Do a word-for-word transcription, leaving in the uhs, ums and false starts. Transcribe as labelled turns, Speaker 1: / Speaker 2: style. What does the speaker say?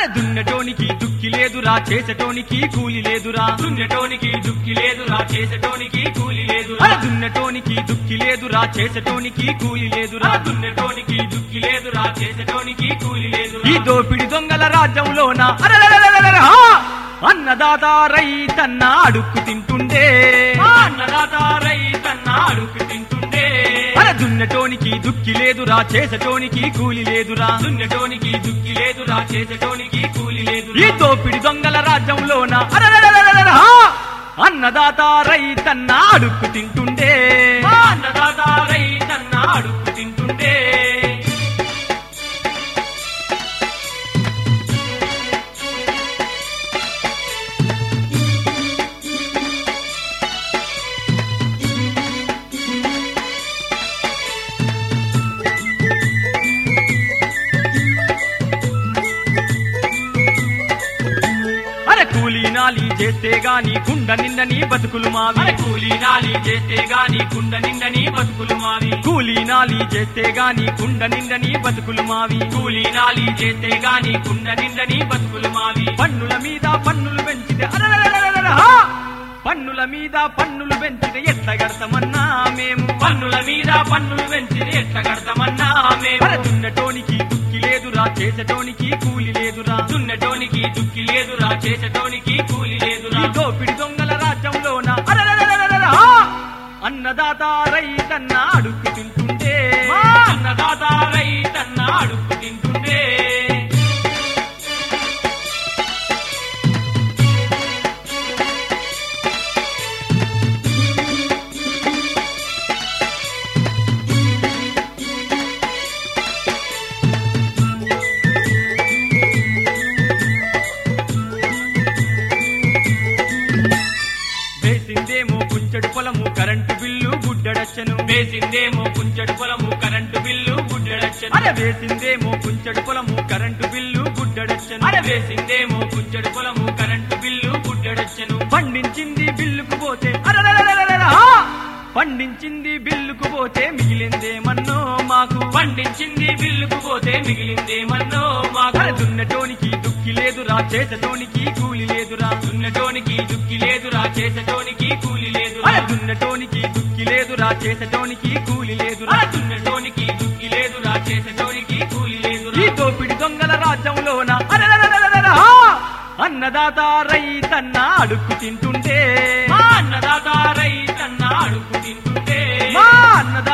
Speaker 1: అరే దున్నటోనికి దుక్కి లేదురా చేసటోనికి కూలి లేదురా
Speaker 2: దున్నటోనికి దుక్కి లేదురా చేసటోనికి కూలి లేదురా
Speaker 1: అరే దున్నటోనికి దుక్కి లేదురా చేసటోనికి కూలి లేదురా
Speaker 2: దున్నటోనికి దుక్కి లేదురా చేసటోనికి కూలి లేదురా
Speaker 1: ఈ దోపిడి దొంగల రాజ్యంలోన అరెరెరెరెరెరె, హా! అన్నదాత రైతన్న అడుక్కు తింటుండే
Speaker 2: అన్నదాత రైతన్న అడుక్కు తింటుండే
Speaker 1: అరే దున్నటోనికి దుక్కి లేదురా చేసటోనికి కూలి లేదురా
Speaker 2: దున్నటోనికి దుక్కి లేదురా చేసటోనికి కూలి లేదు
Speaker 1: ఈ దోపిడి దొంగల రాజ్యంలోన అరెరెరెరెరెరె, హా! అన్నదాత రైతన్న అడుక్కు తింటుండే
Speaker 2: అన్నదాత రైతన్న అడుక్కు తింటుండే
Speaker 1: కూలీనాలి చేస్తే గాని కుండ నిండని బతుకులు మావి
Speaker 2: కూలీనాలి చేస్తే గాని కుండ నిండని బతుకులు మావి
Speaker 1: కూలీనాలి చేస్తే గాని కుండ నిండని బతుకులు మావి
Speaker 2: కూలీనాలి చేస్తే గాని కుండ నిండని బతుకులు మావి
Speaker 1: పన్నుల మీద పన్నులు పెంచితే అరెరెరెరెరెరె, హా! పన్నుల మీద పన్నులు పెంచితే ఎట్ట గడతామన్నా మేము
Speaker 2: పన్నుల మీద పన్నులు పెంచితే ఎట్ట కడతామన్నా మేము
Speaker 1: అరే దున్నటోనికి దుక్కి లేదురా చేసటోనికి కూలి లేదురా
Speaker 2: దున్నటోనికి దుక్కి లేదురా చేసటోనికి కూలి లేదురా
Speaker 1: ఈ దోపిడి దొంగల రాజ్యంలోన అరెరెరెరెరెరె, హా! అన్నదాత రైతన్న అడుక్కు తింటుండే
Speaker 2: అన్నదాత రైతన్న అడుక్కు తింటుండే
Speaker 1: వేసిందేమో కుంచెడు పొలము కరెంటు బిల్లు గుడ్డడచ్చను
Speaker 2: వేసిందేమో కుంచెడు పొలము కరెంటు బిల్లు గుడ్డడచ్చను
Speaker 1: అరే వేసిందేమో కుంచెడు పొలము కరెంటు బిల్లు గుడ్డడచ్చను
Speaker 2: అరే వేసిందేమో కుంచెడు పొలము కరెంటు బిల్లు గుడ్డడచ్చను
Speaker 1: పండించింది బిల్లుకు పోతే అరెరెరెరెరెరె, హా! పండించింది బిల్లుకు పోతే మిగిలిందేమన్నో మాకు
Speaker 2: పండించింది బిల్లుకు పోతే మిగిలిందేమన్నో మాకు
Speaker 1: అరే దున్నటోనికి దుక్కి లేదురా చేసటోనికి కూలి లేదురా
Speaker 2: దున్నటోనికి దుక్కి లేదురా చేసటోనికి కూలి లేదురా
Speaker 1: అరే దున్నటోనికి దుక్కి లేదురా చేసటోనికి కూలి లేదురా
Speaker 2: అరే దున్నటోనికి దుక్కి లేదురా చేసటోనికి కూలి
Speaker 1: ఈ
Speaker 2: లేదురా
Speaker 1: దోపిడి దొంగల రాజ్యంలోన అరెరెరెరెరెరె, హా! అన్నదాత రైతన్న అడుక్కు తింటుండే
Speaker 2: అన్నదాత రైతన్న అడుక్కు తింటుండే
Speaker 1: మా అన్నదాత